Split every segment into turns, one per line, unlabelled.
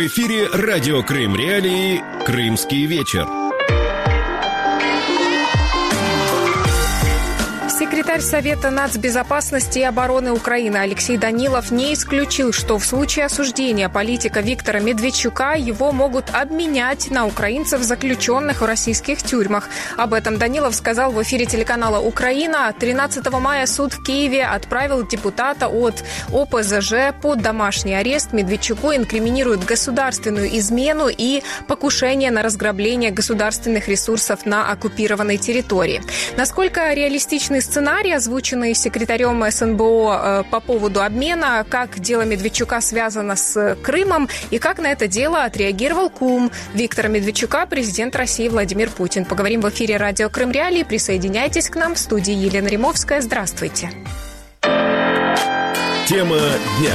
В эфире радио Крым Реалии «Крымский вечер».
Секретарь Совета нацбезопасности и обороны Украины Алексей Данилов не исключил, что в случае осуждения политика Виктора Медведчука его могут обменять на украинцев, заключенных в российских тюрьмах. Об этом Данилов сказал в эфире телеканала «Украина». 13 мая суд в Киеве отправил депутата от ОПЗЖ под домашний арест. Медведчуку инкриминируют государственную измену и покушение на разграбление государственных ресурсов на оккупированной территории. Насколько реалистичный сценарий, озвученный секретарем СНБО по поводу обмена, как дело Медведчука связано с Крымом и как на это дело отреагировал кум Виктора Медведчука, президент России Владимир Путин. Поговорим в эфире радио Крым Реалии. Присоединяйтесь к нам. В студии Елена Римовская. Здравствуйте.
Тема дня.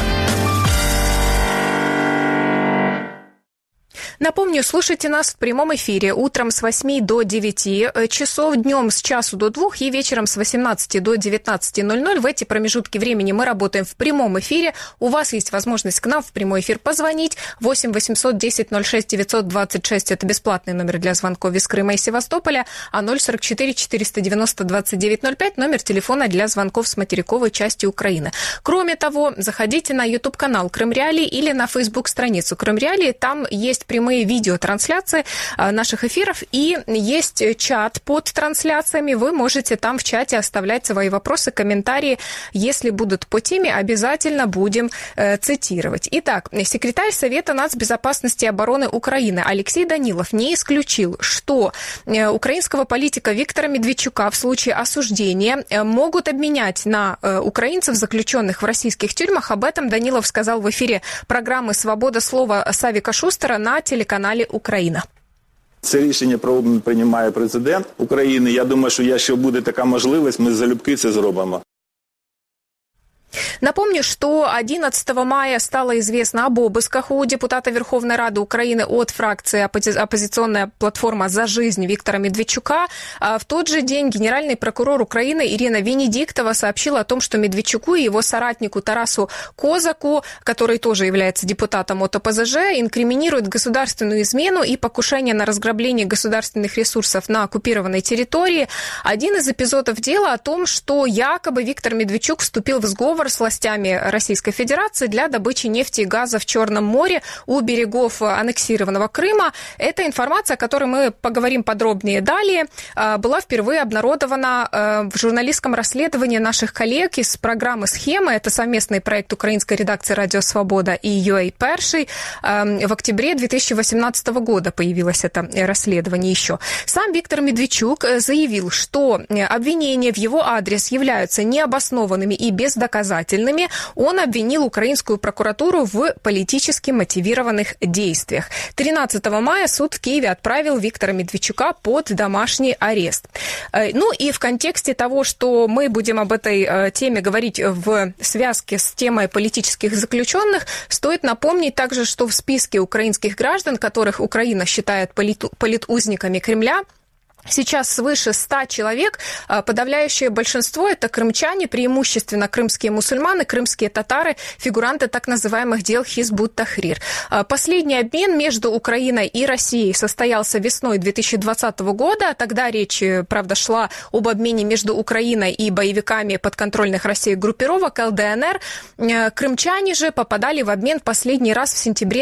Напомню, слушайте нас в прямом эфире утром с 8 до 9 часов, днем с часу до 2 и вечером с 18 до 19:00. В эти промежутки времени мы работаем в прямом эфире. У вас есть возможность к нам в прямой эфир позвонить. 8 800 10 06 926 – это бесплатный номер для звонков из Крыма и Севастополя, а 044 490 2905 – номер телефона для звонков с материковой части Украины. Кроме того, заходите на YouTube-канал Крым Реалии или на Facebook-страницу Крым Реалии. Там есть прямые видеотрансляции наших эфиров и есть чат под трансляциями. Вы можете там в чате оставлять свои вопросы, комментарии. Если будут по теме, обязательно будем цитировать. Итак, секретарь Совета нацбезопасности и обороны Украины Алексей Данилов не исключил, что украинского политика Виктора Медведчука в случае осуждения могут обменять на украинцев, заключенных в российских тюрьмах. Об этом Данилов сказал в эфире программы «Свобода слова» Савіка Шустера на телеканалі «Україна».
Це рішення приймає президент України. Я думаю, що якщо буде така можливість, ми залюбки це зробимо.
Напомню, что 11 мая стало известно об обысках у депутата Верховной Рады Украины от фракции «Оппозиционная платформа за жизнь» Виктора Медведчука. В тот же день генеральный прокурор Украины Ирина Венедиктова сообщила о том, что Медведчуку и его соратнику Тарасу Козаку, который тоже является депутатом от ОПЗЖ, инкриминируют государственную измену и покушение на разграбление государственных ресурсов на оккупированной территории. Один из эпизодов дела о том, что якобы Виктор Медведчук вступил в сговор с властями Российской Федерации для добычи нефти и газа в Черном море у берегов аннексированного Крыма. Эта информация, о которой мы поговорим подробнее далее, была впервые обнародована в журналистском расследовании наших коллег из программы «Схема». Это совместный проект украинской редакции «Радио Свобода» и UA Перший. В октябре 2018 года появилось это расследование еще. Сам Виктор Медведчук заявил, что обвинения в его адрес являются необоснованными и бездоказательными. Он обвинил украинскую прокуратуру в политически мотивированных действиях. 13 мая суд в Киеве отправил Виктора Медведчука под домашний арест. Ну и в контексте того, что мы будем об этой теме говорить в связке с темой политических заключенных, стоит напомнить также, что в списке украинских граждан, которых Украина считает политузниками Кремля, сейчас свыше 100 человек. Подавляющее большинство – это крымчане, преимущественно крымские мусульманы, крымские татары, фигуранты так называемых дел Хизбут-Тахрир. Последний обмен между Украиной и Россией состоялся весной 2020 года. Тогда речь, правда, шла об обмене между Украиной и боевиками подконтрольных России группировок ЛДНР. Крымчане же попадали в обмен последний раз в сентябре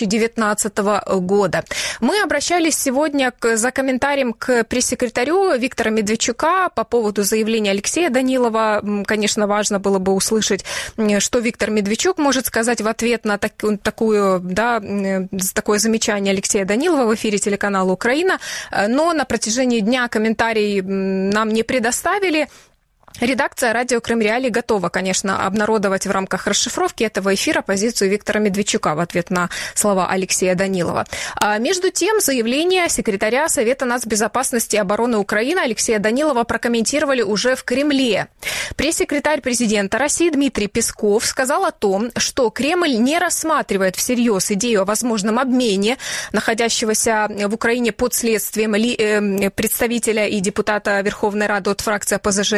2019 года. Мы обращались сегодня за комментарием к пресс-секретарю Виктора Медведчука по поводу заявления Алексея Данилова. Конечно, важно было бы услышать, что Виктор Медведчук может сказать в ответ на такое замечание Алексея Данилова в эфире телеканала «Украина». Но на протяжении дня комментарий нам не предоставили. Редакция «Радио Крым Реалии» готова, конечно, обнародовать в рамках расшифровки этого эфира позицию Виктора Медведчука в ответ на слова Алексея Данилова. А между тем, заявление секретаря Совета нацбезопасности и обороны Украины Алексея Данилова прокомментировали уже в Кремле. Пресс-секретарь президента России Дмитрий Песков сказал о том, что Кремль не рассматривает всерьез идею о возможном обмене находящегося в Украине под следствием представителя и депутата Верховной Рады от фракции ОПЗЖ Виктора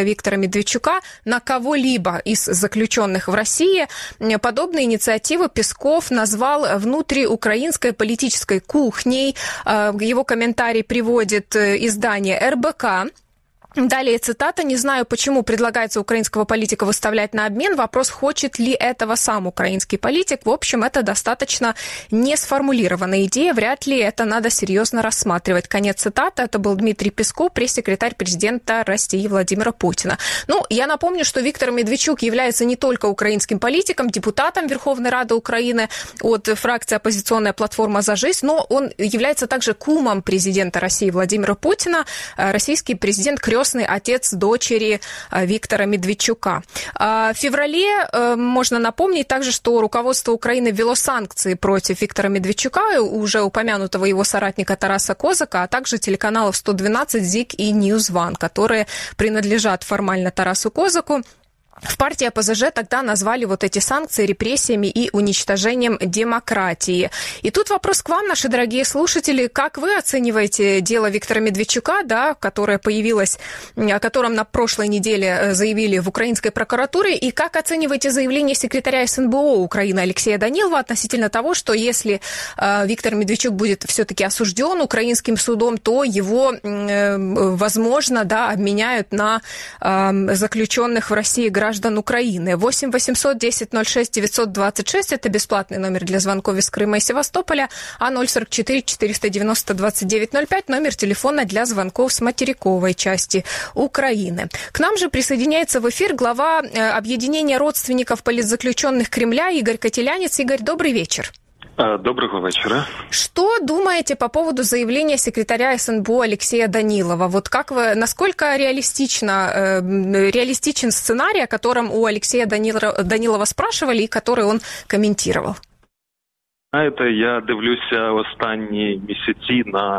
Медведчука на кого-либо из заключенных в России. Подобные инициативы Песков назвал внутриукраинской политической кухней. Его комментарий приводит издание РБК. Далее цитата. «Не знаю, почему предлагается украинского политика выставлять на обмен. Вопрос, хочет ли этого сам украинский политик. В общем, это достаточно не сформулированная идея. Вряд ли это надо серьезно рассматривать». Конец цитаты. Это был Дмитрий Песков, пресс-секретарь президента России Владимира Путина. Я напомню, что Виктор Медведчук является не только украинским политиком, депутатом Верховной Рады Украины от фракции «Оппозиционная платформа за жизнь», но он является также кумом президента России Владимира Путина. Российский президент крестный отец дочери Виктора Медведчука. В феврале можно напомнить также, что руководство Украины ввело санкции против Виктора Медведчука, уже упомянутого его соратника Тараса Козака, а также телеканалов 112, ЗИК и Ньюзван, которые принадлежат формально Тарасу Козаку. В партии ОПЗЖ тогда назвали вот эти санкции репрессиями и уничтожением демократии. И тут вопрос к вам, наши дорогие слушатели. Как вы оцениваете дело Виктора Медведчука, которое появилось, о котором на прошлой неделе заявили в украинской прокуратуре, и как оцениваете заявление секретаря СНБО Украины Алексея Данилова относительно того, что если Виктор Медведчук будет все-таки осужден украинским судом, то его, возможно, обменяют на заключенных в России граждан Украины. 8 800 10 06 926 – это бесплатный номер для звонков из Крыма и Севастополя, а 044 490 29 05 – номер телефона для звонков с материковой части Украины. К нам же присоединяется в эфир глава объединения родственников политзаключенных Кремля Игорь Котелянец. Игорь, добрый вечер.
Доброго вечера.
Что думаете по поводу заявления секретаря СНБО Алексея Данилова? Вот как вы, насколько реалистичен сценарий, о котором у Алексея Данилова спрашивали и который он комментировал?
Знаєте, я дивлюся останні місяці на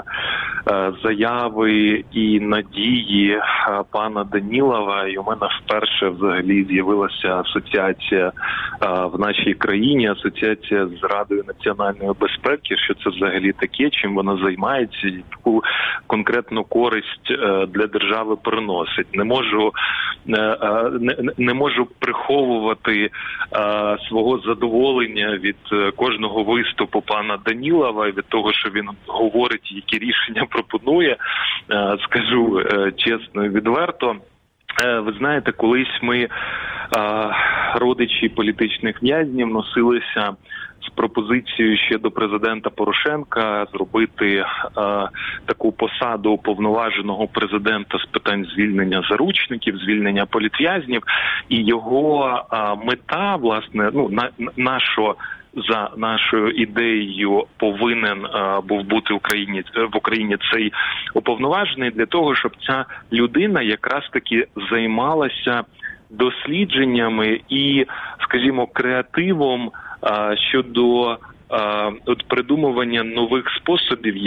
заяви і надії пана Данілова, і у мене вперше взагалі з'явилася асоціація в нашій країні, асоціація з Радою національної безпеки, що це взагалі таке, чим вона займається, і яку конкретну користь для держави приносить. Не можу приховувати свого задоволення від кожного виступу пана Данілова, від того, що він говорить, які рішення пропонує, скажу чесно і відверто. Ви знаєте, колись ми, родичі політичних в'язнів, носилися з пропозицією ще до президента Порошенка зробити таку посаду уповноваженого президента з питань звільнення заручників, звільнення політв'язнів, і його мета, власне, за нашою ідеєю повинен був бути в Україні цей уповноважений для того, щоб ця людина якраз таки займалася дослідженнями і, скажімо, креативом щодо придумування нових способів,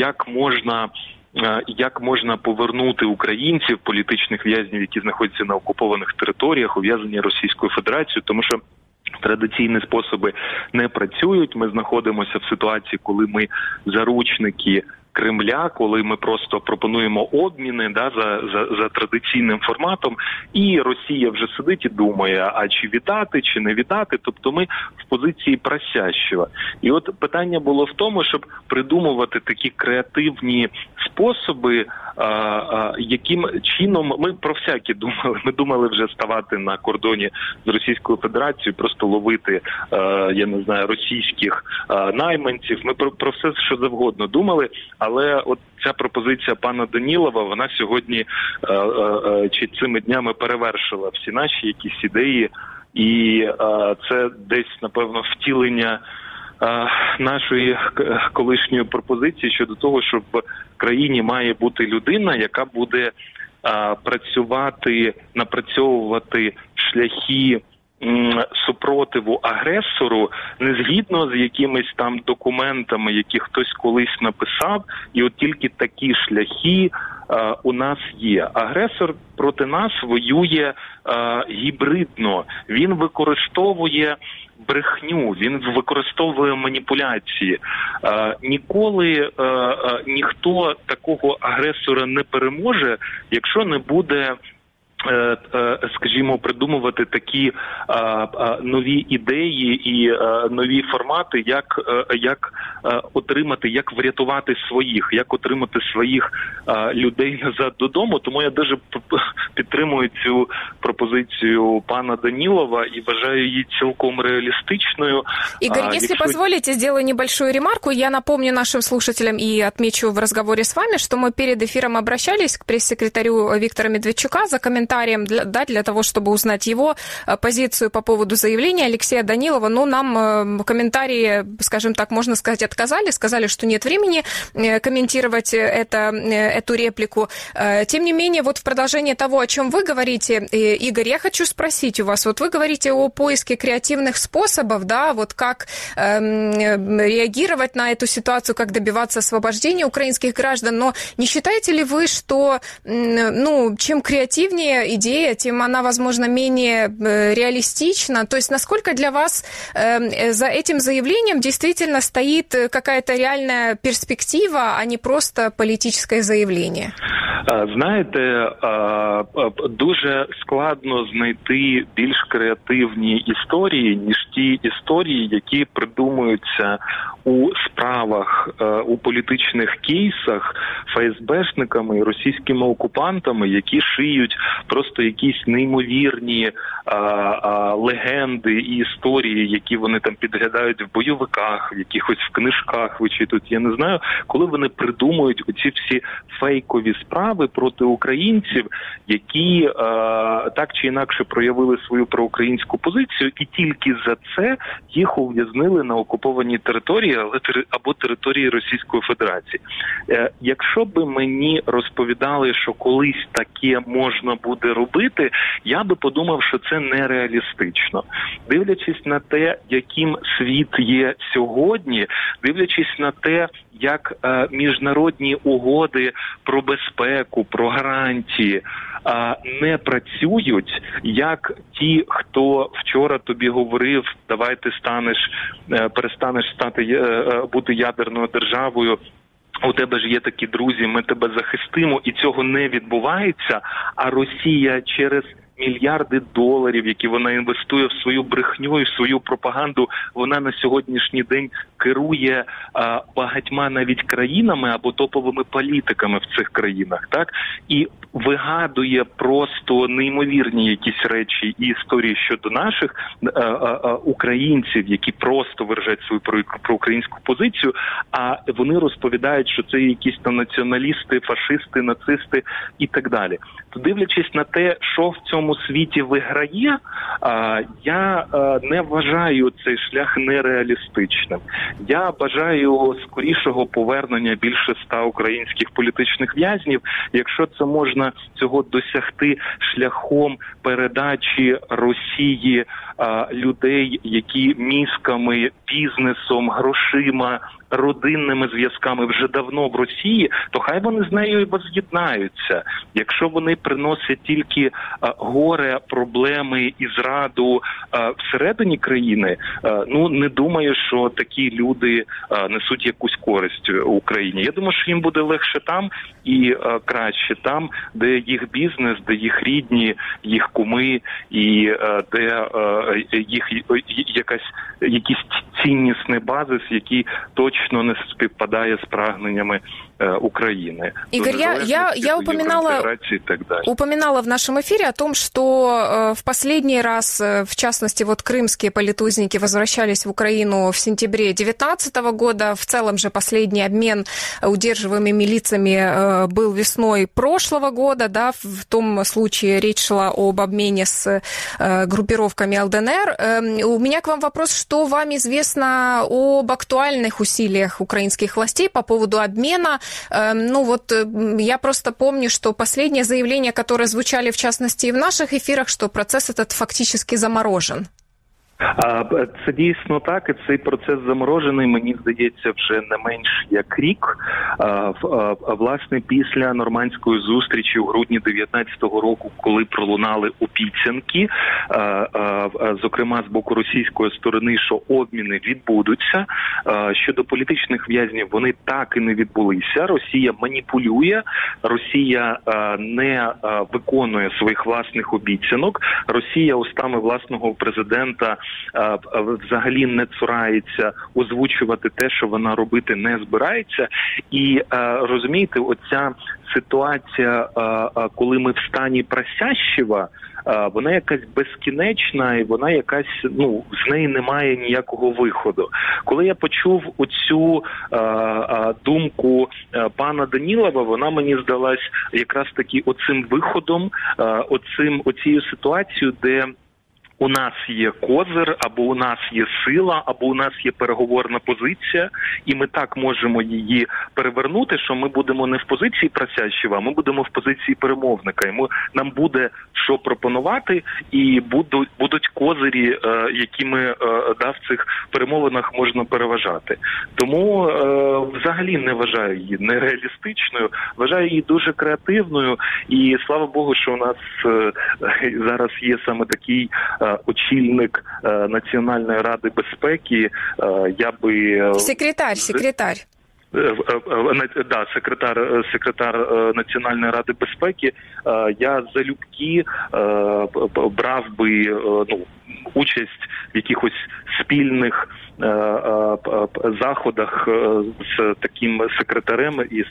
як можна повернути українців, політичних в'язнів, які знаходяться на окупованих територіях, ув'язнені Російською Федерацією, тому що традиційні способи не працюють. Ми знаходимося в ситуації, коли ми заручники Кремля, коли ми просто пропонуємо обміни за традиційним форматом, і Росія вже сидить і думає, а чи вітати, чи не вітати. Тобто ми в позиції просящого. І от питання було в тому, щоб придумувати такі креативні способи, яким чином ми про всякі думали. Ми думали вже ставати на кордоні з Російською Федерацією, просто ловити, російських найманців. Ми про все, що завгодно думали. Але от ця пропозиція пана Данілова, вона сьогодні чи цими днями перевершила всі наші якісь ідеї. І це десь, напевно, втілення нашої колишньої пропозиції щодо того, що в країні має бути людина, яка буде працювати, напрацьовувати шляхи супротиву агресору не згідно з якимись там документами, які хтось колись написав, і от тільки такі шляхи у нас є. Агресор проти нас воює гібридно. Він використовує брехню, він використовує маніпуляції. Ніколи ніхто такого агресора не переможе, якщо не буде скажімо, придумувати такі нові ідеї і нові формати, як отримати, як врятувати своїх, як отримати своїх людей назад додому. Тому я дуже підтримую цю пропозицію пана Данілова і вважаю її цілком реалістичною.
Игорь, если позволите, сделаю небольшую ремарку. Я напомню нашим слушателям и отмечу в разговоре с вами, что мы перед эфиром обращались к пресс-секретарю Виктора Медведчука за комментарием для того, чтобы узнать его позицию по поводу заявления Алексея Данилова. Но нам комментарии, скажем так, можно сказать, отказали, сказали, что нет времени комментировать эту реплику. Тем не менее, вот в продолжение того, о чем вы говорите, Игорь, я хочу спросить у вас. Вот вы говорите о поиске креативных способов, да, вот как реагировать на эту ситуацию, как добиваться освобождения украинских граждан, но не считаете ли вы, что, чем креативнее идея, тем она, возможно, менее реалистична? То есть насколько для вас за этим заявлением действительно стоит какая-то реальная перспектива, а не просто политическое заявление?
Знаєте, дуже складно знайти більш креативні історії, ніж ті історії, які придумуються у справах, у політичних кейсах ФСБшниками і російськими окупантами, які шиють просто якісь неймовірні легенди і історії, які вони там підглядають в бойовиках, в якихось в книжках вичитують, я не знаю, коли вони придумують оці всі фейкові справи проти українців, які так чи інакше проявили свою проукраїнську позицію, і тільки за це їх ув'язнили на окупованій території або території Російської Федерації. Якщо би мені розповідали, що колись таке можна буде робити, я би подумав, що це нереалістично. Дивлячись на те, яким світ є сьогодні, дивлячись на те, як міжнародні угоди про безпеку, про гарантії не працюють, як ті, хто вчора тобі говорив, давай ти перестанеш бути ядерною державою, у тебе ж є такі друзі, ми тебе захистимо, і цього не відбувається, а Росія через мільярди доларів, які вона інвестує в свою брехню і в свою пропаганду, вона на сьогоднішній день керує багатьма навіть країнами або топовими політиками в цих країнах, так? І вигадує просто неймовірні якісь речі і історії щодо наших українців, які просто виражають свою проукраїнську позицію, а вони розповідають, що це якісь там націоналісти, фашисти, нацисти і так далі. То дивлячись на те, що в цьому світі виграє, я не вважаю цей шлях нереалістичним. Я бажаю скорішого повернення більше 100 українських політичних в'язнів, якщо це можна цього досягти шляхом передачі Росії людей, які мізками, бізнесом, грошима, родинними зв'язками вже давно в Росії, то хай вони з нею і воз'єднаються. Якщо вони приносять тільки горе, проблеми і зраду всередині країни, не думаю, що такі люди несуть якусь користь Україні. Я думаю, що їм буде легше там і краще там, де їх бізнес, де їх рідні, їх куми і де їх якийсь ціннісний базис, який точно не співпадає з прагненнями України.
Игорь, я упоминала в нашем эфире о том, что в последний раз, в частности, вот крымские политузники возвращались в Украину в сентябре 2019 года. В целом же последний обмен удерживаемыми лицами был весной прошлого года. Да, в том случае речь шла об обмене с группировками ЛДНР. У меня к вам вопрос, что вам известно об актуальных усилиях украинских властей по поводу обмена? Я просто помню, что последние заявления, которые звучали в частности и в наших эфирах, что процесс этот фактически заморожен.
Це дійсно так, і цей процес заморожений, мені здається, вже не менш як рік. Власне, після нормандської зустрічі у грудні 19-го року, коли пролунали обіцянки, зокрема з боку російської сторони, що обміни відбудуться, щодо політичних в'язнів вони так і не відбулися. Росія маніпулює, Росія не виконує своїх власних обіцянок, Росія устами власного президента взагалі не цурається озвучувати те, що вона робити не збирається. І розумієте, оця ситуація, коли ми в стані просящого, вона якась безкінечна і вона якась, з неї немає ніякого виходу. Коли я почув оцю думку пана Данілова, вона мені здалась якраз таки оцим виходом, оцією ситуацією, де у нас є козир, або у нас є сила, або у нас є переговорна позиція, і ми так можемо її перевернути, що ми будемо не в позиції просящого, а ми будемо в позиції перемовника. І нам буде що пропонувати, і будуть козирі, якими в цих перемовинах можна переважати. Тому взагалі не вважаю її нереалістичною, вважаю її дуже креативною, і слава Богу, що у нас зараз є саме такий очільник Національної ради безпеки,
Секретар.
Секретар Національної ради безпеки, я залюбки брав би участь в якихось спільних заходах з таким секретарем і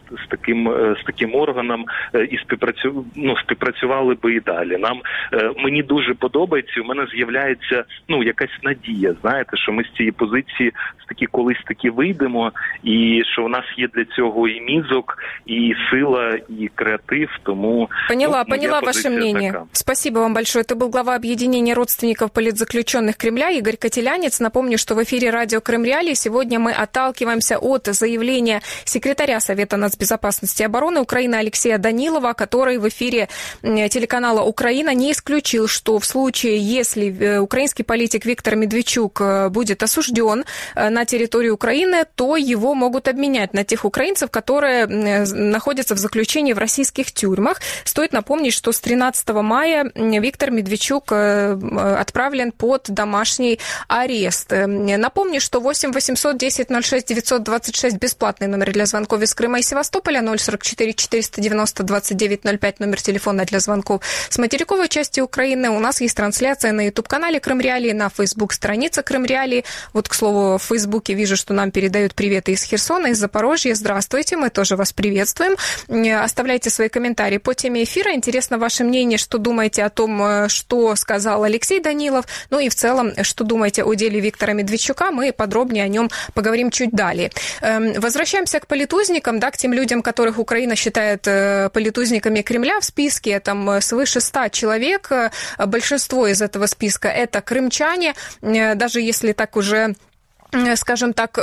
з таким органом, і співпрацювали би і далі. Мені дуже подобається, у мене з'являється якась надія, знаєте, що ми з цієї позиції колись таки вийдемо, і що у нас є для цього і мізок, і сила, і креатив, тому...
Поняла ваше мнение. Така. Спасибо вам большое. Это был глава объединения родственников политзаключенных Кремля Игорь Котелянец. Напомню, что в эфире радио Крым-Реалии сегодня мы отталкиваемся от заявления секретаря Совета нацбезопасности и обороны Украины Алексея Данилова, который в эфире телеканала «Украина» не исключил, что в случае, если украинский политик Виктор Медведчук будет осужден на территории Украины, то его могут обменять на тех украинцев, которые находятся в заключении в российских тюрьмах. Стоит напомнить, что с 13 мая Виктор Медведчук отправлен под домашний арест. Напомню, что 8 800 10 06 926 бесплатный номер для звонков из Крыма и Севастополя, 044 490 29 05 номер телефона для звонков с материковой части Украины. У нас есть трансляция на YouTube-канале Крым-Реалии, на Facebook-странице Крым-Реалии. Вот, к слову, в Фейсбуке вижу, что нам передают приветы из Херсона, из Запорожья. Здравствуйте, мы тоже вас приветствуем. Оставляйте свои комментарии по теме эфира. Интересно ваше мнение, что думаете о том, что сказал Алексей Данилов, и в целом, что думаете о деле Виктора Медведчука. Мы подробнее о нем поговорим чуть далее. Возвращаемся к политузникам, к тем людям, которых Украина считает политузниками Кремля в списке. Там свыше 100 человек. Большинство из этого списка – это крымчане. Даже если так уже, скажем так,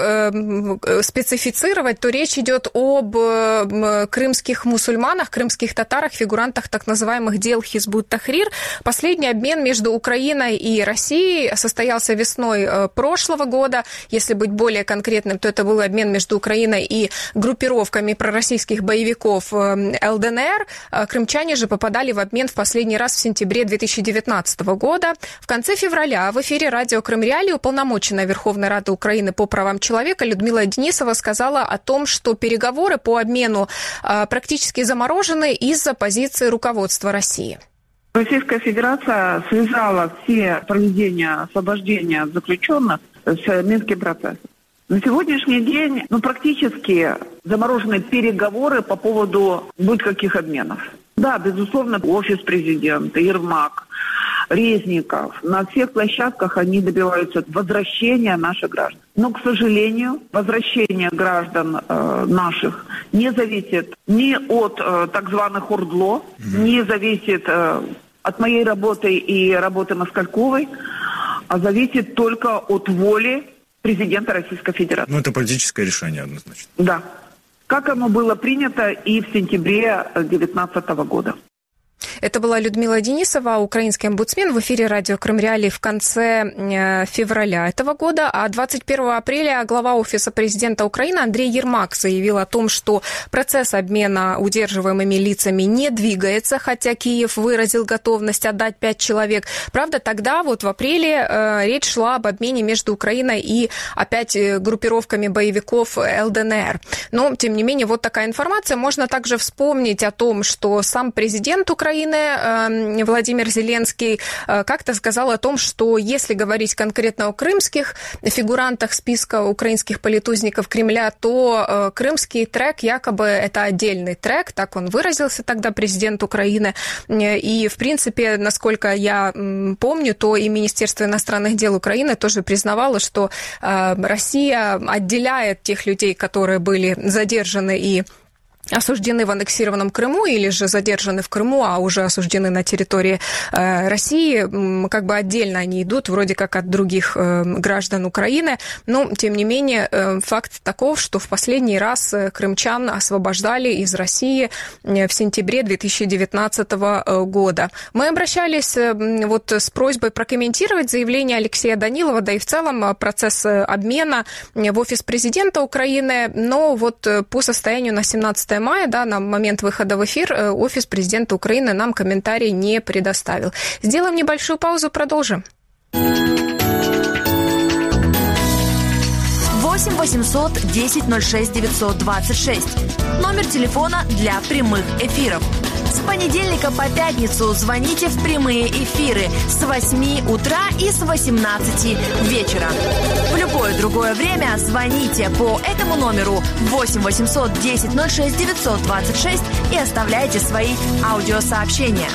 специфицировать, то речь идет об крымских мусульманах, крымских татарах, фигурантах так называемых дел Хизбут-Тахрир. Последний обмен между Украиной и Россией состоялся весной прошлого года. Если быть более конкретным, то это был обмен между Украиной и группировками пророссийских боевиков ЛДНР. Крымчане же попадали в обмен в последний раз в сентябре 2019 года. В конце февраля в эфире радио Крым-Реалии уполномоченная Верховной Рады Украины по правам человека Людмила Денисова сказала о том, что переговоры по обмену практически заморожены из-за позиции руководства России.
Российская Федерация связала все проведения освобождения заключенных с Минским процессом. На сегодняшний день практически заморожены переговоры по поводу каких обменов. Да, безусловно, офис президента, Ермак, Резников. На всех площадках они добиваются возвращения наших граждан. Но, к сожалению, возвращение граждан наших не зависит ни от так званых ОРДЛО, не зависит от моей работы и работы Москальковой, а зависит только от воли президента Российской Федерации.
Это политическое решение однозначно.
Да. Как оно было принято и в сентябре 2019 года.
Это была Людмила Денисова, украинский омбудсмен, в эфире радио Крым Реалии в конце февраля этого года. А 21 апреля глава Офиса президента Украины Андрей Ермак заявил о том, что процесс обмена удерживаемыми лицами не двигается, хотя Киев выразил готовность отдать 5 человек. Правда, тогда вот в апреле речь шла об обмене между Украиной и опять группировками боевиков ЛДНР. Но, тем не менее, вот такая информация. Можно также вспомнить о том, что сам президент Украины Владимир Зеленский как-то сказал о том, что если говорить конкретно о крымских фигурантах списка украинских политузников Кремля, то крымский трек якобы это отдельный трек, так он выразился тогда, президент Украины. И, в принципе, насколько я помню, то и Министерство иностранных дел Украины тоже признавало, что Россия отделяет тех людей, которые были задержаны и осуждены в аннексированном Крыму или же задержаны в Крыму, а уже осуждены на территории России, как бы отдельно они идут, вроде как от других граждан Украины. Но, тем не менее, факт таков, что в последний раз крымчан освобождали из России в сентябре 2019 года. Мы обращались вот с просьбой прокомментировать заявление Алексея Данилова, да и в целом процесс обмена в Офис президента Украины, но вот по состоянию на 17 мая, да, на момент выхода в эфир, Офис президента Украины нам комментарий не предоставил. Сделаем небольшую паузу, продолжим.
8 800 10 06 926. Номер телефона для прямых эфиров. С понедельника по пятницу звоните в прямые эфиры с 8 утра и с 18 вечера. В любое другое время звоните по этому номеру 8 800 10 06 926 и оставляйте свои аудиосообщения.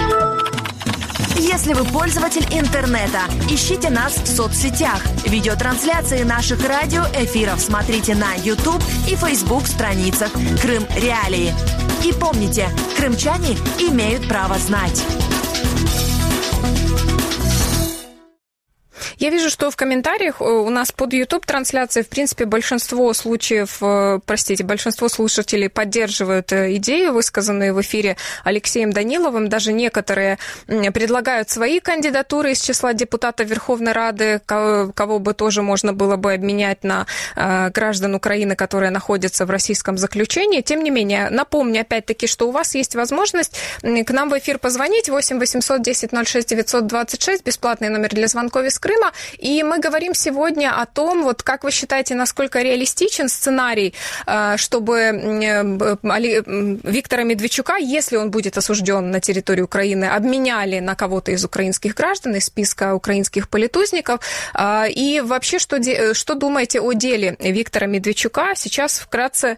Если вы пользователь интернета, ищите нас в соцсетях. Видеотрансляции наших радиоэфиров смотрите на YouTube и Facebook страницах Крым Реалии. И помните, крымчане имеют право знать.
Я вижу, что в комментариях у нас под YouTube-трансляцией, в принципе, большинство слушателей поддерживают идею, высказанную в эфире Алексеем Даниловым. Даже некоторые предлагают свои кандидатуры из числа депутатов Верховной Рады, кого бы тоже можно было бы обменять на граждан Украины, которые находятся в российском заключении. Тем не менее, напомню опять-таки, что у вас есть возможность к нам в эфир позвонить 8 800 10 06 926, бесплатный номер для звонков из Крыма. И мы говорим сегодня о том, вот как вы считаете, насколько реалистичен сценарий, чтобы Виктора Медведчука, если он будет осужден на территории Украины, обменяли на кого-то из украинских граждан, из списка украинских политузников. И вообще, что думаете о деле Виктора Медведчука? Сейчас вкратце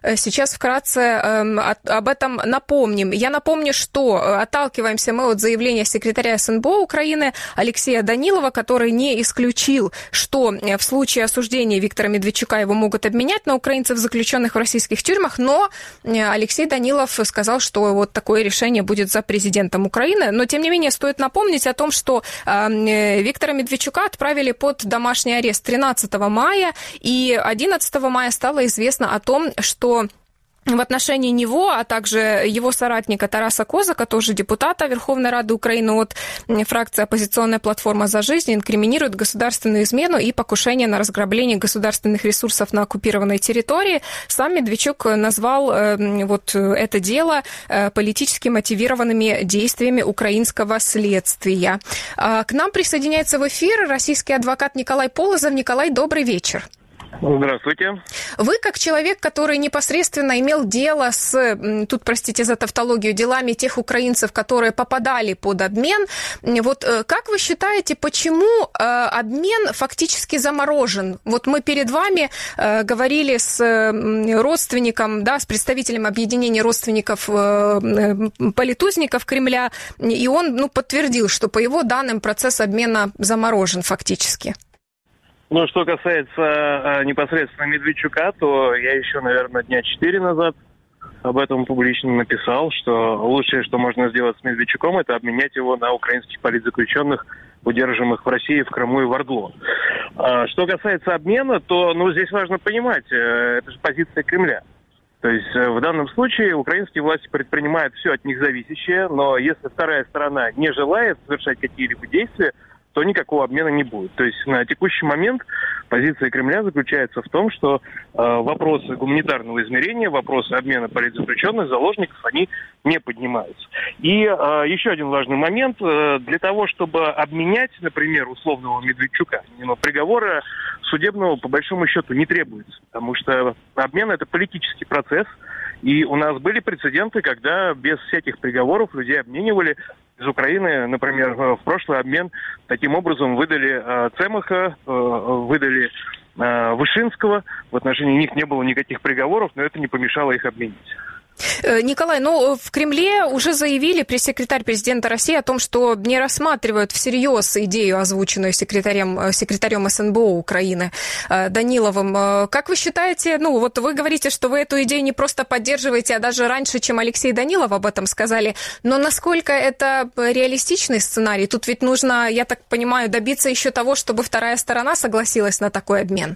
об этом напомним. Я напомню, что отталкиваемся мы от заявления секретаря СНБО Украины Алексея Данилова, который не исключил, что в случае осуждения Виктора Медведчука его могут обменять на украинцев, заключенных в российских тюрьмах, но Алексей Данилов сказал, что вот такое решение будет за президентом Украины. Но, тем не менее, стоит напомнить о том, что Виктора Медведчука отправили под домашний арест 13 мая, и 11 мая стало известно о том, что в отношении него, а также его соратника Тараса Козака, тоже депутата Верховной Рады Украины от фракции «Оппозиционная платформа за жизнь», инкриминируют государственную измену и покушение на разграбление государственных ресурсов на оккупированной территории. Сам Медведчук назвал вот это дело политически мотивированными действиями украинского следствия. К нам присоединяется в эфир российский адвокат Николай Полозов. Николай, добрый вечер.
Здравствуйте.
Вы, как человек, который непосредственно имел дело с, тут, простите за тавтологию, делами тех украинцев, которые попадали под обмен, вот как вы считаете, почему обмен фактически заморожен? Вот мы перед вами говорили с родственником, да, с представителем объединения родственников политузников Кремля, и он подтвердил, что по его данным процесс обмена заморожен фактически.
Ну, что касается непосредственно Медведчука, то я еще, наверное, дня 4 назад об этом публично написал, что лучшее, что можно сделать с Медведчуком, это обменять его на украинских политзаключенных, удерживаемых в России, в Крыму и в Ордло. Что касается обмена, то здесь важно понимать, это же позиция Кремля. То есть в данном случае украинские власти предпринимают все от них зависящее, но если вторая сторона не желает совершать какие-либо действия, то никакого обмена не будет. То есть на текущий момент позиция Кремля заключается в том, что вопросы гуманитарного измерения, вопросы обмена политзаключенных, заложников, они не поднимаются. И еще один важный момент. Для того, чтобы обменять, например, условного Медведчука, приговора судебного по большому счету не требуется, потому что обмен – это политический процесс. И у нас были прецеденты, когда без всяких приговоров людей обменивали. Из Украины, например, в прошлый обмен таким образом выдали Цемаха, выдали Вышинского. В отношении них не было никаких приговоров, но это не помешало их обменить.
Николай, в Кремле уже заявили пресс-секретарь президента России о том, что не рассматривают всерьез идею, озвученную секретарем СНБО Украины Даниловым. Как вы считаете, вы говорите, что вы эту идею не просто поддерживаете, а даже раньше, чем Алексей Данилов об этом сказали, но насколько это реалистичный сценарий? Тут ведь нужно, я так понимаю, добиться еще того, чтобы вторая сторона согласилась на такой обмен.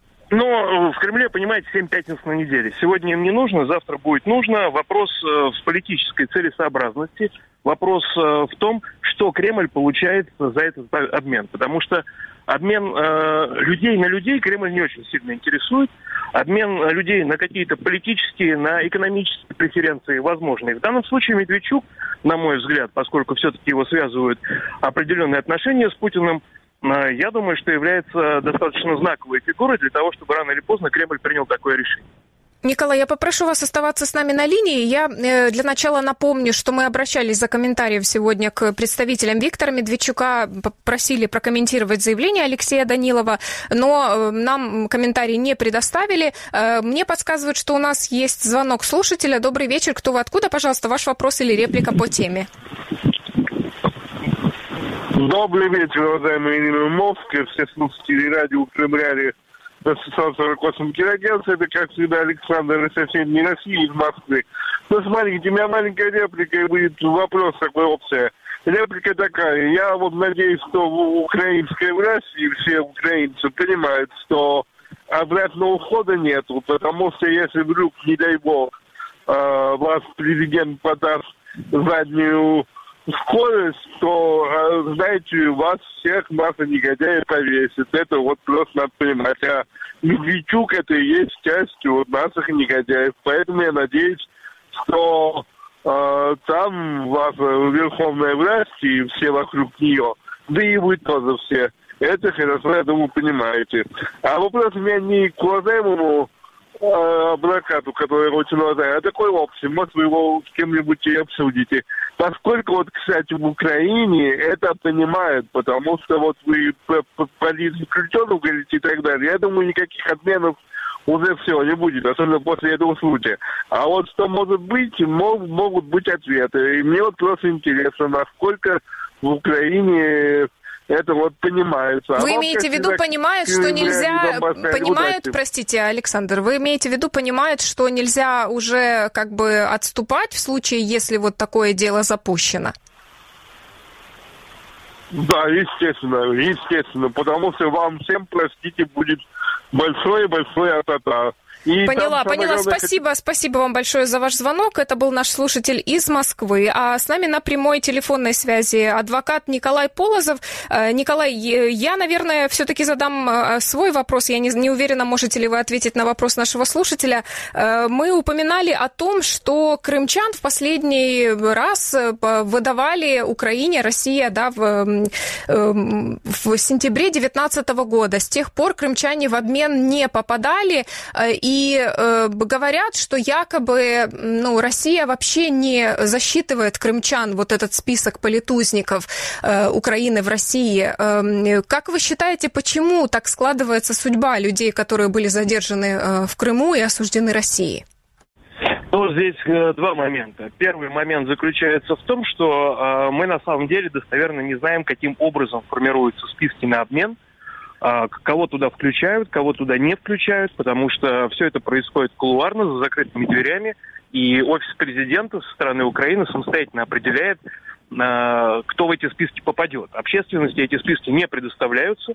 Но в Кремле, понимаете, 7 пятниц на неделе. Сегодня им не нужно, завтра будет нужно. Вопрос в политической целесообразности. Вопрос в том, что Кремль получает за этот обмен. Потому что обмен людей на людей Кремль не очень сильно интересует. Обмен людей на какие-то политические, на экономические преференции возможны. И в данном случае Медведчук, на мой взгляд, поскольку все-таки его связывают определенные отношения с Путиным, я думаю, что является достаточно знаковой фигурой для того, чтобы рано или поздно Кремль принял такое решение.
Николай, я попрошу вас оставаться с нами на линии. Я для начала напомню, что мы обращались за комментарием сегодня к представителям Виктора Медведчука, просили прокомментировать заявление Алексея Данилова, но нам комментарий не предоставили. Мне подсказывают, что у нас есть звонок слушателя. Добрый вечер. Кто вы, откуда? Пожалуйста, ваш вопрос или реплика по теме.
Добрый вечер, уважаемые Ирина Мовская, все слушатели радио Кремля, 648 кГц. Это, как всегда, Александр из соседней России, из Москвы. Смотрите, у меня маленькая реплика, и будет вопрос такой общий. Реплика такая. Я надеюсь, что украинская власть и все украинцы понимают, что обратного ухода нету, потому что если вдруг, не дай бог, вас президент подаст заднюю скорость, то, знаете, вас всех масса негодяев повесит. Это просто надо понимать. А Медведчук это и есть частью наших негодяев. Поэтому я надеюсь, что там ваша верховная власть и все вокруг нее, да и вы тоже все. Это хорошо, я думаю, понимаете. А вопрос у меня не к уважаемому адвокату, который очень уважаю, а такой общий. Может, вы его с кем-нибудь и обсудите. Поскольку, кстати, в Украине это понимают, потому что вы политзаключенных говорите и так далее. Я думаю, никаких обменов уже все не будет, особенно после этого случая. А что может быть, могут быть ответы. И мне просто интересно, насколько в Украине это понимается.
Вы имеете в виду, понимают, что нельзя... Понимают, простите, Александр, вы имеете в виду, понимают, что нельзя уже отступать в случае, если такое дело запущено?
Да, естественно, потому что вам всем, простите, будет большое атата.
Поняла. Спасибо вам большое за ваш звонок. Это был наш слушатель из Москвы. А с нами на прямой телефонной связи адвокат Николай Полозов. Николай, я, наверное, все-таки задам свой вопрос. Я не уверена, можете ли вы ответить на вопрос нашего слушателя. Мы упоминали о том, что крымчан в последний раз выдавали Украине, Россия, в сентябре 2019 года. С тех пор крымчане в обмен не попадали. И говорят, что якобы Россия вообще не засчитывает крымчан, этот список политузников Украины в России. Как вы считаете, почему так складывается судьба людей, которые были задержаны в Крыму и осуждены Россией?
Здесь два момента. Первый момент заключается в том, что мы на самом деле достоверно не знаем, каким образом формируются списки на обмен, кого туда включают, кого туда не включают, потому что все это происходит кулуарно, за закрытыми дверями, и офис президента со стороны Украины самостоятельно определяет, кто в эти списки попадет. Общественности эти списки не предоставляются,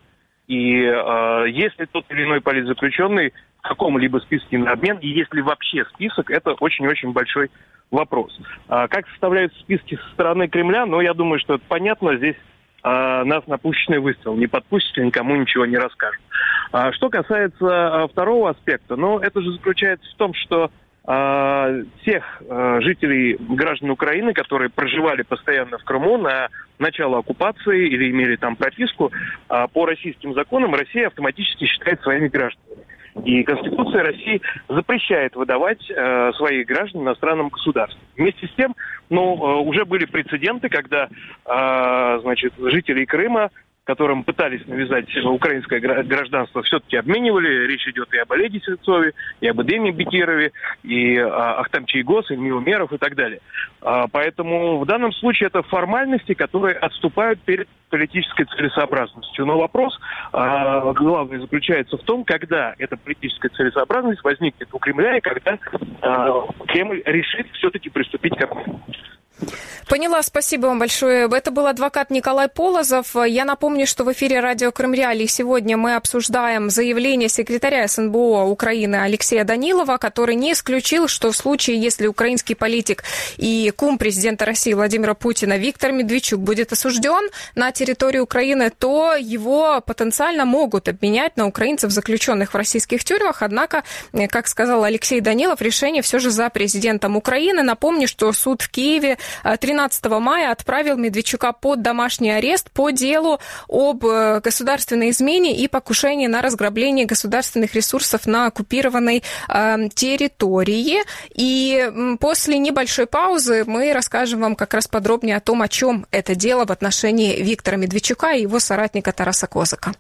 И если тот или иной политзаключенный в каком-либо списке на обмен, и есть ли вообще список, это очень-очень большой вопрос. Как составляются списки со стороны Кремля? Ну, я думаю, что это понятно. Здесь нас на пушечный выстрел не подпустят, никому ничего не расскажут. Что касается второго аспекта, ну, это же заключается в том, что тех жителей, граждан Украины, которые проживали постоянно в Крыму на начало оккупации или имели там прописку, по российским законам Россия автоматически считает своими гражданами. И Конституция России запрещает выдавать своих граждан иностранным государствам. Вместе с тем, уже были прецеденты, когда, жителей Крыма, которым пытались навязать украинское гражданство, все-таки обменивали. Речь идет и об Олеге Сельцове, и об Эдеме Бекирове, и Ахтам Чайгос, и Мил Умеров и так далее. Поэтому в данном случае это формальности, которые отступают перед политической целесообразностью. Но вопрос главный заключается в том, когда эта политическая целесообразность возникнет у Кремля, и когда Кремль решит все-таки приступить к этому.
Поняла, спасибо вам большое. Это был адвокат Николай Полозов. Я напомню, что в эфире радио Крым Реалии сегодня мы обсуждаем заявление секретаря СНБО Украины Алексея Данилова, который не исключил, что в случае, если украинский политик и кум президента России Владимира Путина Виктор Медведчук будет осужден на территории Украины, то его потенциально могут обменять на украинцев, заключенных в российских тюрьмах. Однако, как сказал Алексей Данилов, решение все же за президентом Украины. Напомню, что суд в Киеве 13 мая отправил Медведчука под домашний арест по делу об государственной измене и покушении на разграбление государственных ресурсов на оккупированной территории. И после небольшой паузы мы расскажем вам как раз подробнее о том, о чем это дело в отношении Виктора Медведчука и его соратника Тараса Козака.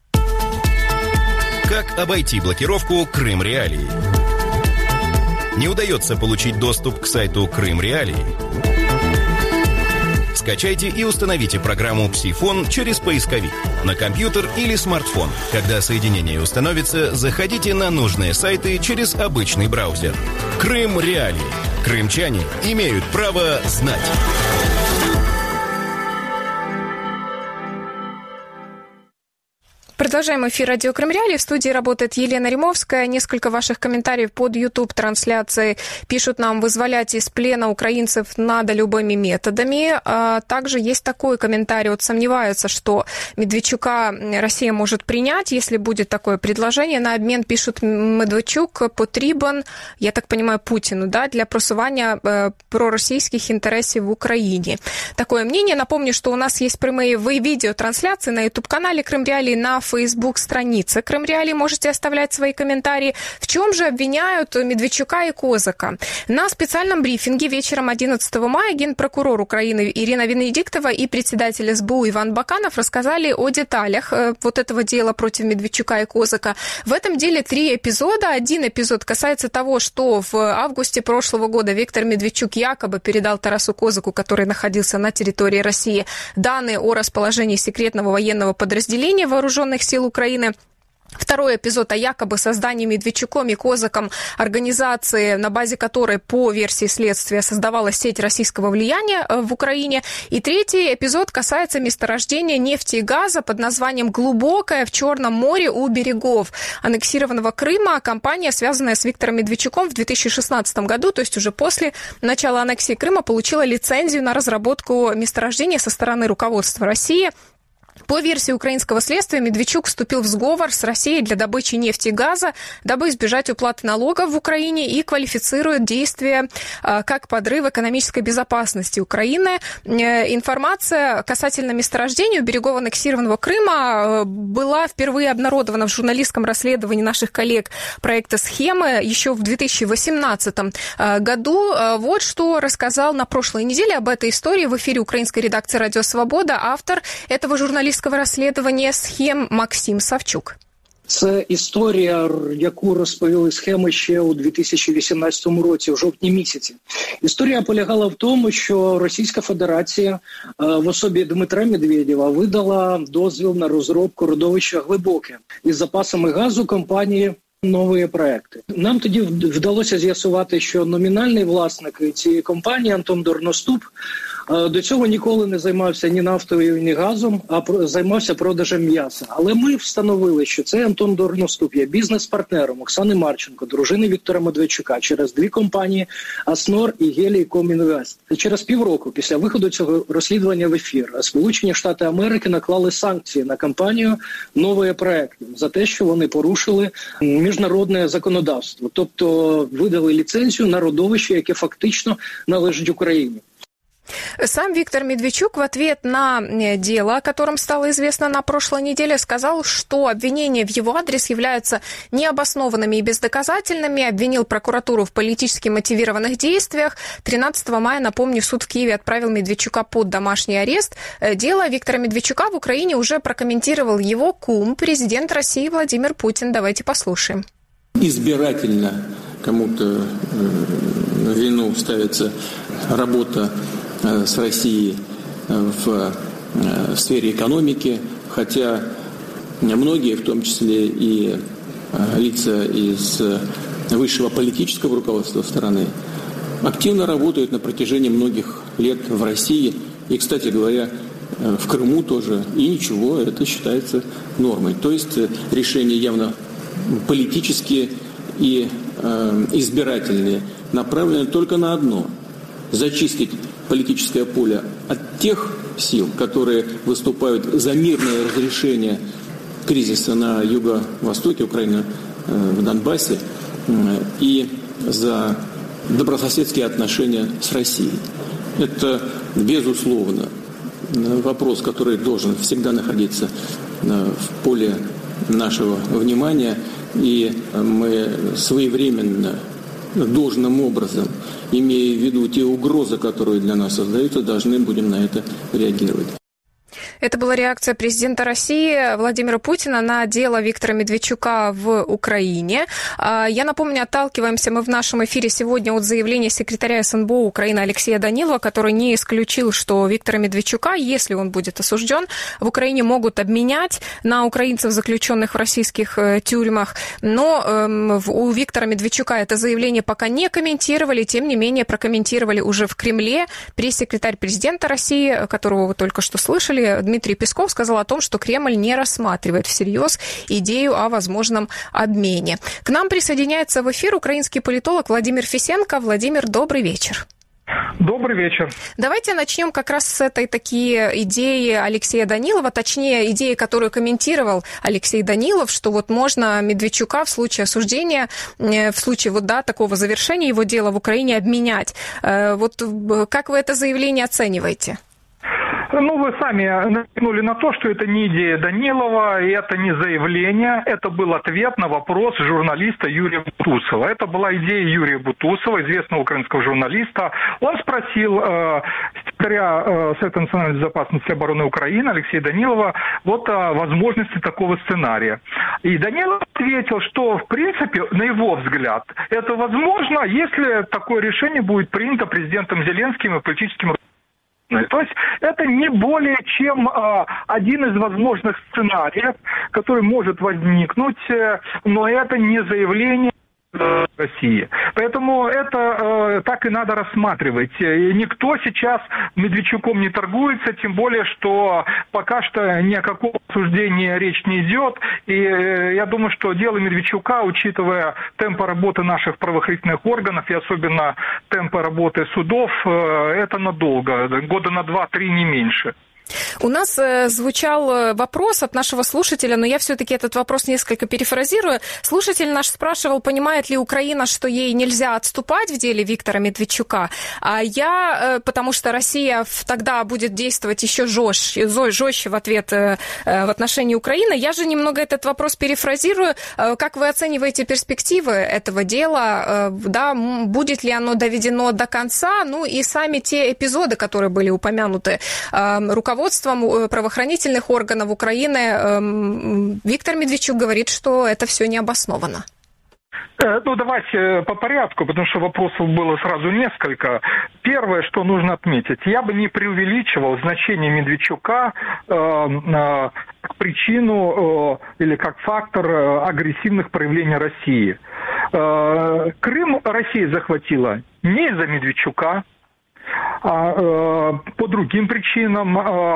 Как обойти блокировку Крым Реалии? Не удается получить доступ к сайту Крым Реалии? Скачайте и установите программу «Псифон» через поисковик на компьютер или смартфон. Когда соединение установится, заходите на нужные сайты через обычный браузер. Крым Реалии. Крымчане имеют право знать.
Продолжаем эфир радио Крым Реалии. В студии работает Елена Римовская. Несколько ваших комментариев под YouTube-трансляцией пишут нам: вызволять из плена украинцев надо любыми методами. Также есть такой комментарий. Вот сомневаются, что Медведчука Россия может принять, если будет такое предложение. На обмен, пишут, Медведчук потрібен, я так понимаю, Путину, да, для просування проросійських інтересів в Україні. Такое мнение. Напомню, что у нас есть прямые видеотрансляции на YouTube-канале Крым Реалии, на Facebook-странице Крым Реалии. Можете оставлять свои комментарии. В чем же обвиняют Медведчука и Козака? На специальном брифинге вечером 11 мая генпрокурор Украины Ирина Венедиктова и председатель СБУ Иван Баканов рассказали о деталях вот этого дела против Медведчука и Козака. В этом деле 3 эпизода. Один эпизод касается того, что в августе прошлого года Виктор Медведчук якобы передал Тарасу Козаку, который находился на территории России, данные о расположении секретного военного подразделения вооруженных сил Украины. Второй эпизод о якобы создании Медведчуком и Козаком организации, на базе которой, по версии следствия, создавалась сеть российского влияния в Украине. И третий эпизод касается месторождения нефти и газа под названием «Глубокое» в Черном море у берегов аннексированного Крыма. Компания, связанная с Виктором Медведчуком, в 2016 году, то есть уже после начала аннексии Крыма, получила лицензию на разработку месторождения со стороны руководства России. По версии украинского следствия, Медведчук вступил в сговор с Россией для добычи нефти и газа, дабы избежать уплаты налогов в Украине, и квалифицирует действия как подрыв экономической безопасности Украины. Информация касательно месторождения у берегов аннексированного Крыма была впервые обнародована в журналистском расследовании наших коллег проекта «Схемы» еще в 2018 году. Вот что рассказал на прошлой неделе об этой истории в эфире украинской редакции «Радио Свобода» автор этого журналистского розслідування «Схем» Максим Савчук.
Це історія, яку розповіли «Схеми» ще у 2018 році, у жовтні місяці. Історія полягала в тому, що Російська Федерація в особі Дмитра Медведєва видала дозвіл на розробку родовища «Глибоке» із запасами газу компанії «Нові проекти». Нам тоді вдалося з'ясувати, що номінальний власник цієї компанії Антон Дорноступ до цього ніколи не займався ні нафтою, ні газом, а займався продажем м'яса. Але ми встановили, що цей Антон Дорноступ є бізнес-партнером Оксани Марченко, дружини Віктора Медведчука, через дві компанії «Аснор» і «Гелій.Комінвест». Через півроку після виходу цього розслідування в ефір Сполучені Штати Америки наклали санкції на компанію «Новий проект» за те, що вони порушили міжнародне законодавство. Тобто видали ліцензію на родовище, яке фактично належить Україні.
Сам Виктор Медведчук в ответ на дело, о котором стало известно на прошлой неделе, сказал, что обвинения в его адрес являются необоснованными и бездоказательными, обвинил прокуратуру в политически мотивированных действиях. 13 мая, напомню, суд в Киеве отправил Медведчука под домашний арест. Дело Виктора Медведчука в Украине уже прокомментировал его кум, президент России Владимир Путин. Давайте послушаем.
Избирательно кому-то в вину ставится работа с Россией в сфере экономики, хотя многие, в том числе и лица из высшего политического руководства страны, активно работают на протяжении многих лет в России и, кстати говоря, в Крыму тоже, и ничего, это считается нормой. То есть решения явно политические и избирательные направлены только на одно – зачистить политическое поле от тех сил, которые выступают за мирное разрешение кризиса на юго-востоке Украины, в Донбассе, и за добрососедские отношения с Россией. Это, безусловно, вопрос, который должен всегда находиться в поле нашего внимания, и мы своевременно, должным образом, имея в виду те угрозы, которые для нас создаются, должны будем на это реагировать.
Это была реакция президента России Владимира Путина на дело Виктора Медведчука в Украине. Я напомню, отталкиваемся мы в нашем эфире сегодня от заявления секретаря СНБО Украины Алексея Данилова, который не исключил, что Виктора Медведчука, если он будет осужден, в Украине могут обменять на украинцев, заключенных в российских тюрьмах. Но у Виктора Медведчука это заявление пока не комментировали, тем не менее прокомментировали уже в Кремле. Пресс-секретарь президента России, которого вы только что слышали, Дмитрий Песков, сказал о том, что Кремль не рассматривает всерьез идею о возможном обмене. К нам присоединяется в эфир украинский политолог Владимир Фисенко. Владимир, добрый вечер.
Добрый вечер.
Давайте начнем как раз с этой такие идеи Алексея Данилова, точнее, идеи, которую комментировал Алексей Данилов, что вот можно Медведчука в случае осуждения, в случае вот, да, такого завершения его дела в Украине обменять. Вот как вы это заявление оцениваете?
Ну, вы сами намекнули на то, что это не идея Данилова, и это не заявление, это был ответ на вопрос журналиста Юрия Бутусова. Это была идея Юрия Бутусова, известного украинского журналиста. Он спросил секретаря Совета национальной безопасности и обороны Украины Алексея Данилова вот о возможности такого сценария. И Данилов ответил, что, в принципе, на его взгляд, это возможно, если такое решение будет принято президентом Зеленским и политическим руководством. То есть это не более чем один из возможных сценариев, который может возникнуть, но это не заявление России. Поэтому это так и надо рассматривать. И никто сейчас Медведчуком не торгуется, тем более, что пока что ни о каком осуждении речь не идет. И я думаю, что дело Медведчука, учитывая темпы работы наших правоохранительных органов и особенно темпы работы судов, это надолго, года на 2-3 не меньше.
У нас звучал вопрос от нашего слушателя, но я все-таки этот вопрос несколько перефразирую. Слушатель наш спрашивал, понимает ли Украина, что ей нельзя отступать в деле Виктора Медведчука, а я, потому что Россия тогда будет действовать еще жестче в ответ в отношении Украины. Я же немного этот вопрос перефразирую. Как вы оцениваете перспективы этого дела? Да, будет ли оно доведено до конца? Ну и сами те эпизоды, которые были упомянуты руководством правоохранительных органов Украины, Виктор Медведчук говорит, что это все необоснованно.
Ну, давайте по порядку, потому что вопросов было сразу несколько. Первое, что нужно отметить, я бы не преувеличивал значение Медведчука как причину или как фактор агрессивных проявлений России. Крым Россия захватила не из-за Медведчука, по другим причинам.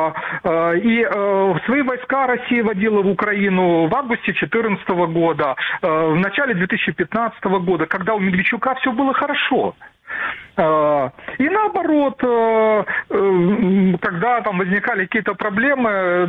И свои войска Россия вводила в Украину в августе 2014 года, в начале 2015 года, когда у Медведчука все было хорошо. И наоборот, когда там возникали какие-то проблемы,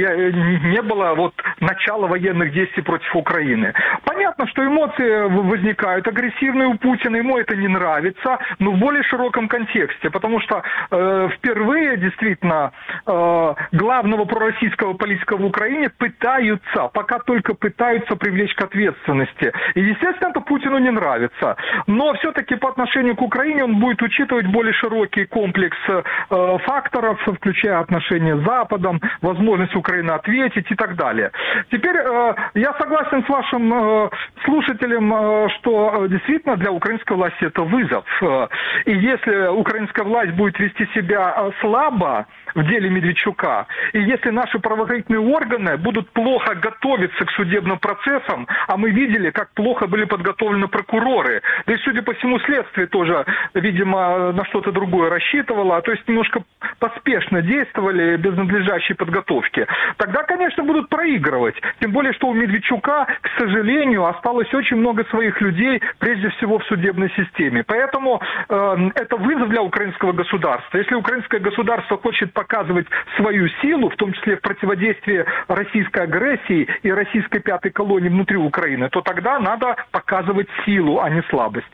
не было начала военных действий против Украины. Понятно, что эмоции возникают агрессивные у Путина, ему это не нравится, но в более широком контексте, потому что впервые действительно главного пророссийского политика в Украине пока только пытаются привлечь к ответственности. И, естественно, это Путину не нравится. Но все-таки по отношению к Украине он будет учитывать более широкий комплекс факторов, включая отношения с Западом, возможность Украины ответить и так далее. Теперь я согласен с вашим слушателем, что действительно для украинской власти это вызов. И если украинская власть будет вести себя слабо в деле Медведчука, и если наши правоохранительные органы будут плохо готовиться к судебным процессам, а мы видели, как плохо были подготовлены прокуроры, да и, судя по всему, следствие тоже, видимо, на что-то другое рассчитывало, то есть немножко поспешно действовали, без надлежащей подготовки, тогда, конечно, будут проигрывать. Тем более, что у Медведчука, к сожалению, осталось очень много своих людей, прежде всего в судебной системе. Поэтому это вызов для украинского государства. Если украинское государство хочет показывать свою силу, в том числе в противодействии российской агрессии и российской пятой колонии внутри Украины, то тогда надо показывать силу, а не слабость.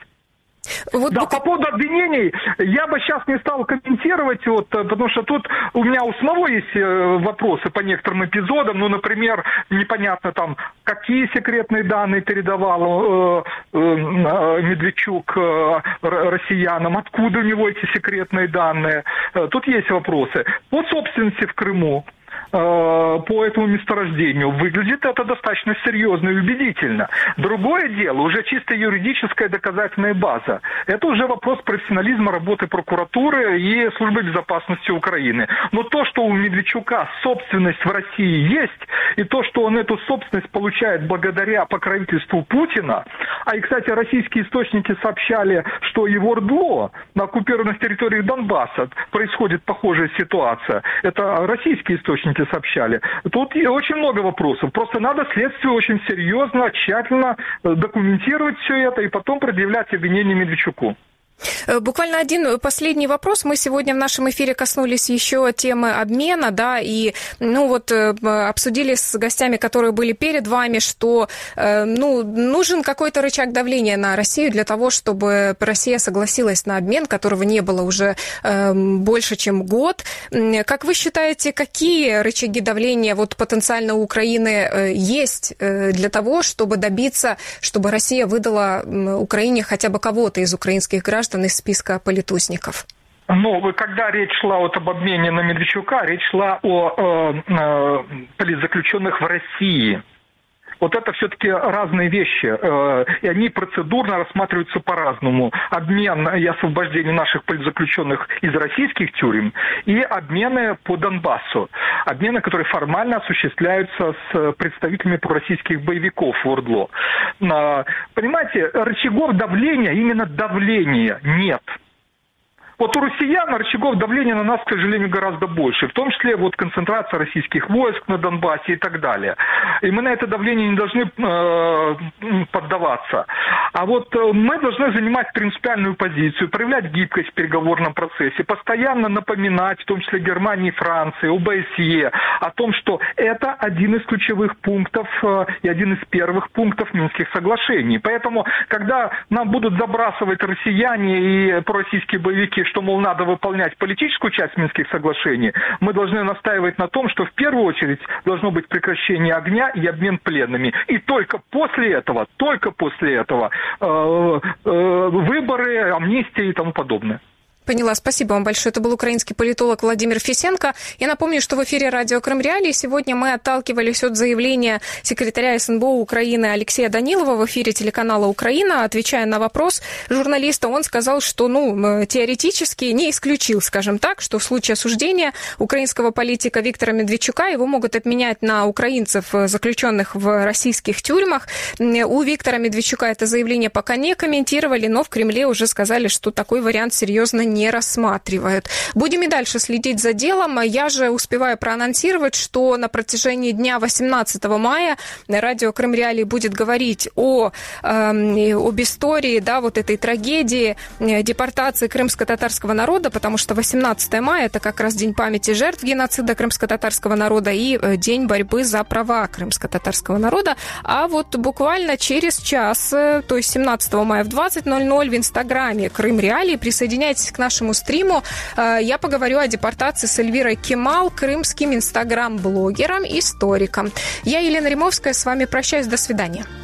По поводу обвинений я бы сейчас не стал комментировать, потому что тут у меня у самого есть вопросы по некоторым эпизодам. Например, непонятно там, какие секретные данные передавал Медведчук россиянам, откуда у него эти секретные данные. Тут есть вопросы. По собственности в Крыму, по этому месторождению. Выглядит это достаточно серьезно и убедительно. Другое дело, уже чисто юридическая доказательная база. Это уже вопрос профессионализма работы прокуратуры и службы безопасности Украины. Но то, что у Медведчука собственность в России есть, и то, что он эту собственность получает благодаря покровительству Путина, и, кстати, российские источники сообщали, что и в ОРДЛО, на оккупированных территориях Донбасса, происходит похожая ситуация. Это российские источники сообщали. Тут очень много вопросов. Просто надо следствию очень серьезно, тщательно документировать все это и потом предъявлять обвинение Медведчуку.
Буквально один последний вопрос. Мы сегодня в нашем эфире коснулись еще темы обмена, да, и, обсудили с гостями, которые были перед вами, что, нужен какой-то рычаг давления на Россию для того, чтобы Россия согласилась на обмен, которого не было уже больше, чем год. Как вы считаете, какие рычаги давления потенциально у Украины есть для того, чтобы добиться, чтобы Россия выдала Украине хотя бы кого-то из украинских граждан из списка политусников?
Когда речь шла об обмене на Медведчука, речь шла о политзаключенных в России. Это все-таки разные вещи, и они процедурно рассматриваются по-разному. Обмен и освобождение наших политзаключенных из российских тюрем и обмены по Донбассу. Обмены, которые формально осуществляются с представителями пророссийских боевиков в ОРДЛО. Понимаете, рычагов давления, именно давления нет. У россиян рычагов давления на нас, к сожалению, гораздо больше. В том числе концентрация российских войск на Донбассе и так далее. И мы на это давление не должны поддаваться. А мы должны занимать принципиальную позицию, проявлять гибкость в переговорном процессе, постоянно напоминать, в том числе Германии и Франции, ОБСЕ, о том, что это один из ключевых пунктов и один из первых пунктов Минских соглашений. Поэтому, когда нам будут забрасывать россияне и пророссийские боевики, что, мол, надо выполнять политическую часть Минских соглашений, мы должны настаивать на том, что в первую очередь должно быть прекращение огня и обмен пленными. И только после этого выборы, амнистия и тому подобное.
Поняла. Спасибо вам большое. Это был украинский политолог Владимир Фисенко. Я напомню, что в эфире радио Крым Реалии сегодня мы отталкивались от заявления секретаря СНБО Украины Алексея Данилова в эфире телеканала «Украина». Отвечая на вопрос журналиста, он сказал, что, теоретически не исключил, скажем так, что в случае осуждения украинского политика Виктора Медведчука его могут обменять на украинцев, заключенных в российских тюрьмах. У Виктора Медведчука это заявление пока не комментировали, но в Кремле уже сказали, что такой вариант серьезно не рассматривают. Будем и дальше следить за делом. Я же успеваю проанонсировать, что на протяжении дня 18 мая радио Крым Реалии будет говорить об истории, да, вот этой трагедии депортации крымско-татарского народа, потому что 18 мая – это как раз день памяти жертв геноцида крымско-татарского народа и день борьбы за права крымско-татарского народа. А вот буквально через час, то есть 17 мая в 20:00 в Инстаграме Крым Реалии, присоединяйтесь к нашему стриму. Я поговорю о депортации с Эльвирой Кемал, крымским инстаграм-блогером, историком. Я, Елена Римовская, с вами прощаюсь. До свидания.